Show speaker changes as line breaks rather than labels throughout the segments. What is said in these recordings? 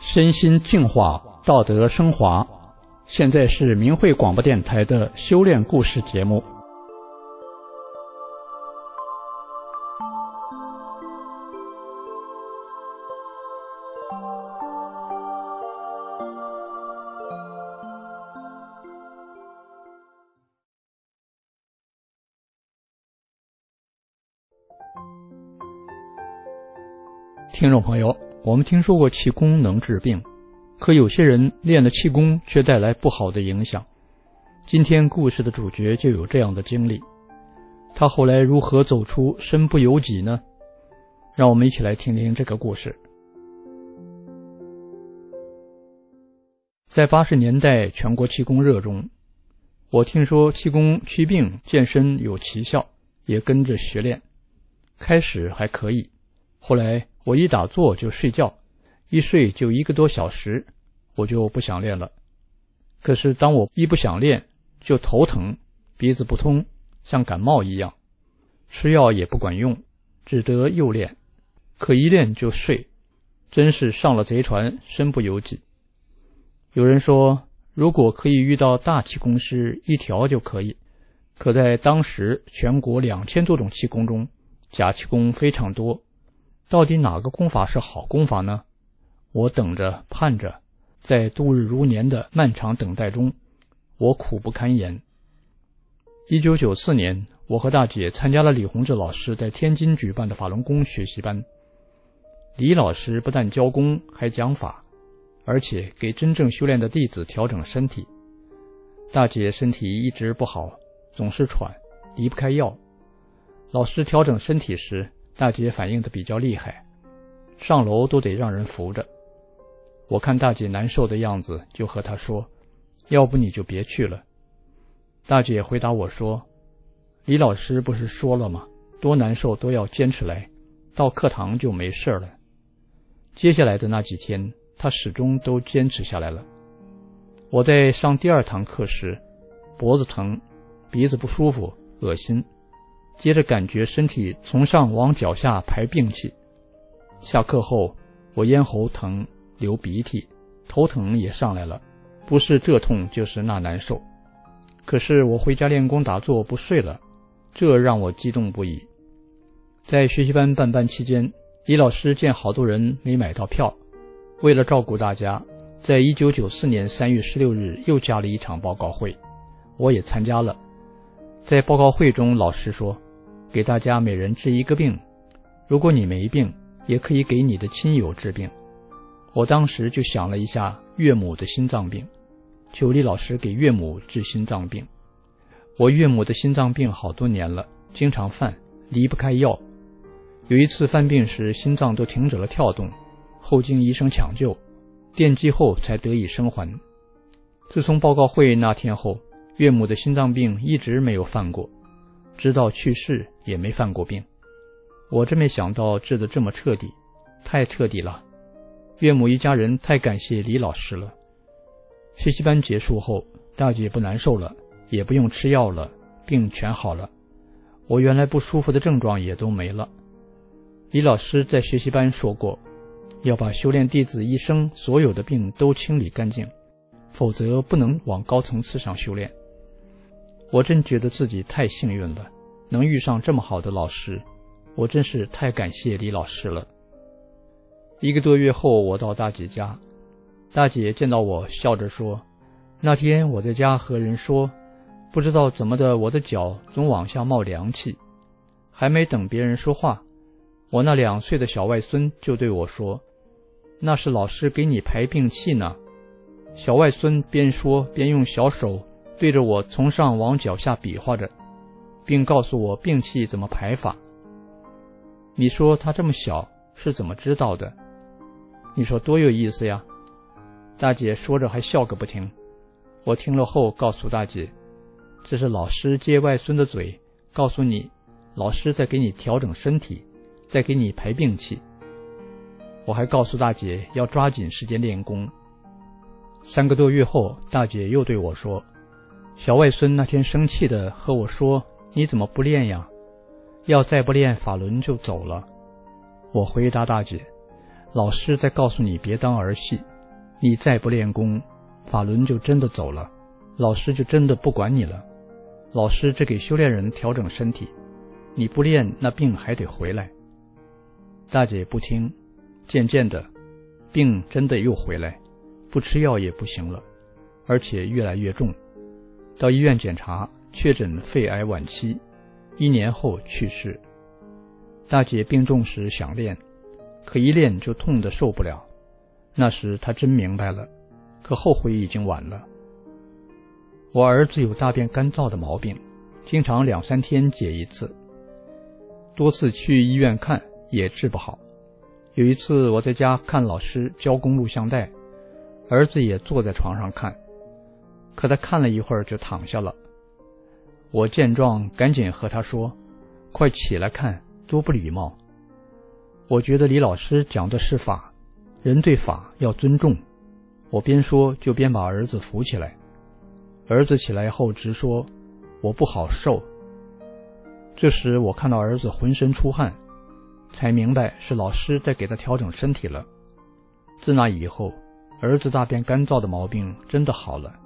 身心净化，道德升华。现在是明慧广播电台的修炼故事节目。听众朋友，我们听说过气功能治病，可有些人练了气功却带来不好的影响。今天故事的主角就有这样的经历，他后来如何走出身不由己呢？让我们一起来听听这个故事。在80年代全国气功热中，我听说气功祛病健身有奇效，也跟着学练。开始还可以，后来我一打坐就睡觉，一睡就1个多小时，我就不想练了。可是当我一不想练，就头疼，鼻子不通，像感冒一样，吃药也不管用，只得又练，可一练就睡，真是上了贼船，身不由己。有人说，如果可以遇到大气功师一条就可以，可在当时全国2000多种气功中，假气功非常多，到底哪个功法是好功法呢？我等着盼着，在度日如年的漫长等待中，我苦不堪言。1994年，我和大姐参加了李洪志老师在天津举办的法轮功学习班。李老师不但教功，还讲法，而且给真正修炼的弟子调整身体。大姐身体一直不好，总是喘，离不开药。老师调整身体时，大姐反应得比较厉害，上楼都得让人扶着。我看大姐难受的样子，就和她说，要不你就别去了。大姐回答我说，李老师不是说了吗，多难受都要坚持来，到课堂就没事了。接下来的那几天，她始终都坚持下来了。我在上第2堂课时，脖子疼，鼻子不舒服，恶心，接着感觉身体从上往脚下排病气。下课后，我咽喉疼，流鼻涕，头疼也上来了，不是这痛就是那难受。可是我回家练功打坐不睡了，这让我激动不已。在学习班办班期间，李老师见好多人没买到票，为了照顾大家，在1994年3月16日又加了一场报告会，我也参加了。在报告会中，老师说，给大家每人治1个病，如果你没病，也可以给你的亲友治病。我当时就想了一下岳母的心脏病，求李老师给岳母治心脏病。我岳母的心脏病好多年了，经常犯，离不开药。有一次犯病时，心脏都停止了跳动，后经医生抢救，电击后才得以生还。自从报告会那天后，岳母的心脏病一直没有犯过，直到去世也没犯过病。我真没想到治得这么彻底，太彻底了。岳母一家人太感谢李老师了。学习班结束后，大姐不难受了，也不用吃药了，病全好了。我原来不舒服的症状也都没了。李老师在学习班说过，要把修炼弟子一生所有的病都清理干净，否则不能往高层次上修炼。我真觉得自己太幸运了，能遇上这么好的老师，我真是太感谢李老师了。1个多月后，我到大姐家，大姐见到我笑着说，那天我在家和人说，不知道怎么的，我的脚总往下冒凉气。还没等别人说话，我那2岁的小外孙就对我说，那是老师给你排病气呢。小外孙边说边用小手对着我从上往脚下比划着，并告诉我病气怎么排法。你说他这么小是怎么知道的？你说多有意思呀。大姐说着还笑个不停。我听了后告诉大姐，这是老师接外孙的嘴，告诉你老师在给你调整身体，在给你排病气。我还告诉大姐要抓紧时间练功。3个多月后，大姐又对我说，小外孙那天生气的和我说，你怎么不练呀？要再不练，法轮就走了。我回答大姐，老师在告诉你别当儿戏， 你再不练功，法轮就真的走了，老师就真的不管你了。老师只给修炼人调整身体，你不练，那病还得回来。大姐不听，渐渐的，病真的又回来，不吃药也不行了，而且越来越重。到医院检查，确诊肺癌晚期，1年后去世。大姐病重时想练，可一练就痛得受不了。那时她真明白了，可后悔已经晚了。我儿子有大便干燥的毛病，经常2、3天解一次，多次去医院看也治不好。有一次我在家看老师教工录像带，儿子也坐在床上看，可他看了一会儿就躺下了。我见状赶紧和他说，快起来看，多不礼貌。我觉得李老师讲的是法，人对法要尊重。我边说就边把儿子扶起来。儿子起来后直说，我不好受。这时我看到儿子浑身出汗，才明白是老师在给他调整身体了。自那以后，儿子大便干燥的毛病真的好了。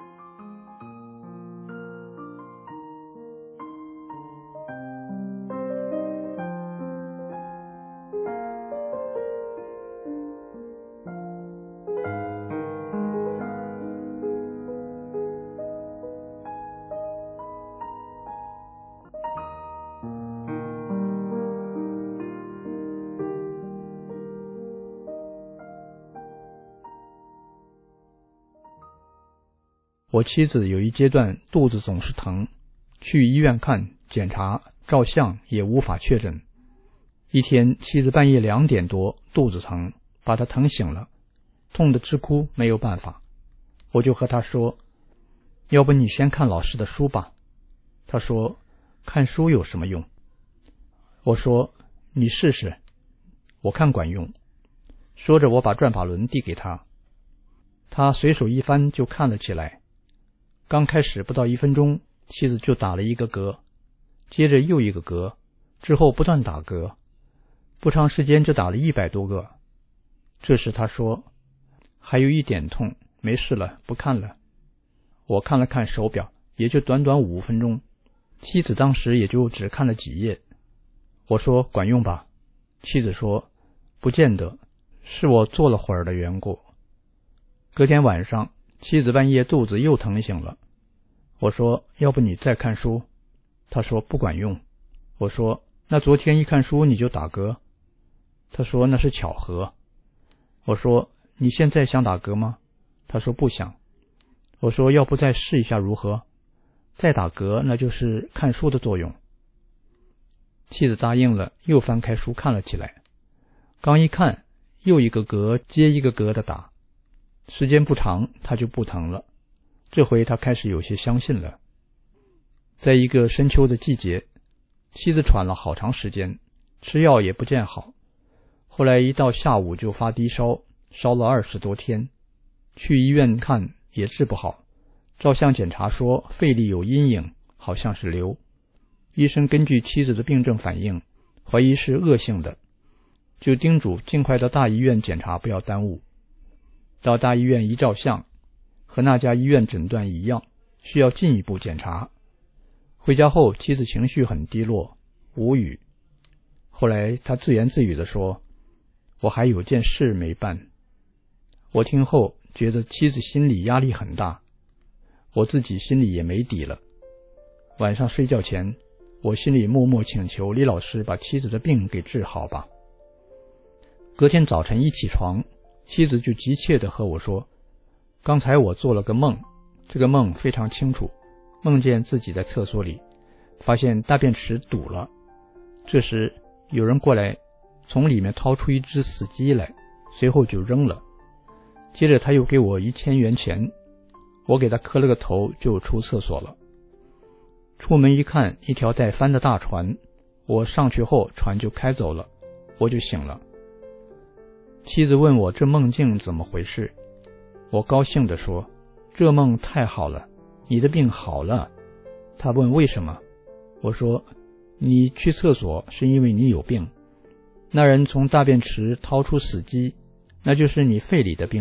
我妻子有一阶段肚子总是疼，去医院看检查照相也无法确诊。一天妻子半夜2点多肚子疼，把她疼醒了，痛得直哭，没有办法。我就和她说，要不你先看老师的书吧。她说，看书有什么用？我说，你试试，我看管用。说着我把转法轮递给她，她随手一翻就看了起来。刚开始不到1分钟，妻子就打了1个嗝，接着又1个嗝，之后不断打嗝，不长时间就打了100多个。这时他说，还有一点痛，没事了，不看了。我看了看手表，也就短短5分钟，妻子当时也就只看了几页。我说，管用吧？妻子说，不见得，是我坐了会儿的缘故。隔天晚上，妻子半夜肚子又疼醒了。我说，要不你再看书？他说不管用。我说，那昨天一看书你就打嗝？他说那是巧合。我说，你现在想打嗝吗？他说不想。我说，要不再试一下如何？再打嗝那就是看书的作用。妻子答应了，又翻开书看了起来。刚一看，又1个嗝接1个嗝的打，时间不长他就不疼了。这回他开始有些相信了。在一个深秋的季节，妻子喘了好长时间，吃药也不见好，后来一到下午就发低烧，烧了20多天，去医院看也治不好，照相检查说肺里有阴影，好像是瘤。医生根据妻子的病症反应，怀疑是恶性的，就叮嘱尽快到大医院检查，不要耽误。到大医院一照相，和那家医院诊断一样，需要进一步检查。回家后妻子情绪很低落，无语。后来他自言自语地说，我还有件事没办。我听后觉得妻子心里压力很大，我自己心里也没底了。晚上睡觉前，我心里默默请求李老师把妻子的病给治好吧。隔天早晨一起床，妻子就急切地和我说，刚才我做了个梦，这个梦非常清楚，梦见自己在厕所里，发现大便池堵了。这时有人过来，从里面掏出一只死鸡来，随后就扔了。接着他又给我1000元钱，我给他磕了个头就出厕所了。出门一看，一条带帆的大船，我上去后船就开走了，我就醒了。妻子问我这梦境怎么回事，我高兴地说，这梦太好了，你的病好了。他问为什么，我说，你去厕所是因为你有病，那人从大便池掏出死鸡，那就是你肺里的病，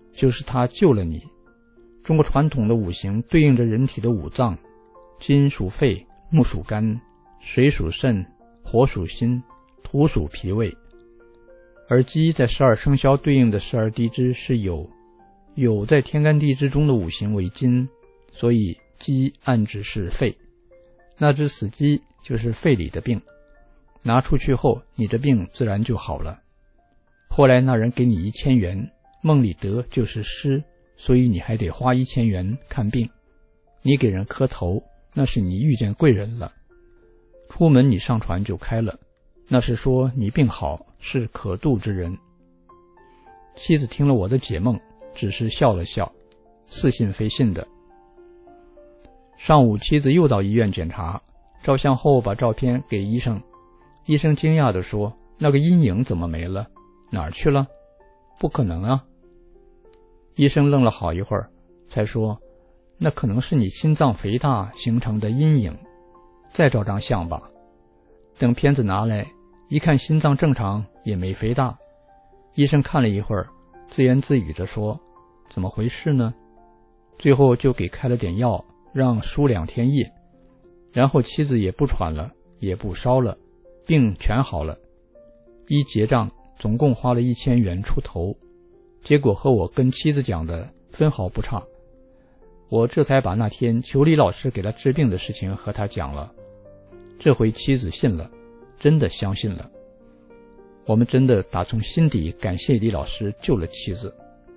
就是它救了你。中国传统的五行对应着人体的五脏，金属肺，木属肝，水属肾，火属心，土属脾胃。而鸡在12生肖对应的12地支是酉，酉在天干地支中的五行为金，所以鸡暗指是肺。那只死鸡就是肺里的病，拿出去后你的病自然就好了。后来那人给你1000元，梦里得就是失，所以你还得花1000元看病。你给人磕头，那是你遇见贵人了。出门你上船就开了，那是说你病好，是可渡之人。妻子听了我的解梦，只是笑了笑，似信非信的。上午妻子又到医院检查，照相后把照片给医生。医生惊讶地说，那个阴影怎么没了？哪儿去了？不可能啊。医生愣了好一会儿，才说，那可能是你心脏肥大形成的阴影，再照张相吧。等片子拿来一看，心脏正常，也没肥大。医生看了一会儿，自言自语地说，怎么回事呢？最后就给开了点药，让输2天液，然后妻子也不喘了，也不烧了，病全好了。一结账总共花了1000元出头，结果和我跟妻子讲的分毫不差。我这才把那天求李老师给他治病的事情和他讲了。这回妻子信了，真的相信了。我们真的打从心底感谢李老师救了妻子。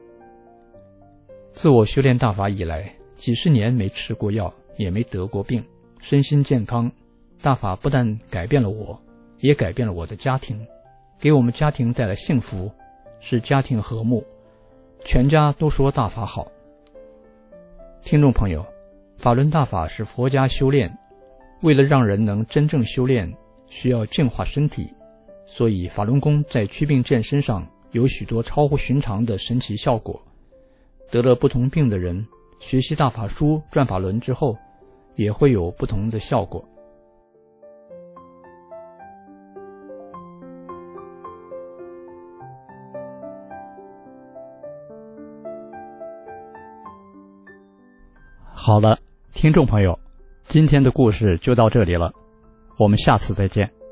自我修炼大法以来，几十年没吃过药，也没得过病，身心健康。大法不但改变了我，也改变了我的家庭，给我们家庭带来幸福，使家庭和睦，全家都说大法好。听众朋友，法轮大法是佛家修炼，为了让人能真正修炼，需要净化身体，所以法轮功在祛病健身上有许多超乎寻常的神奇效果。得了不同病的人学习大法书转法轮之后，也会有不同的效果。好了，听众朋友，今天的故事就到这里了，我们下次再见。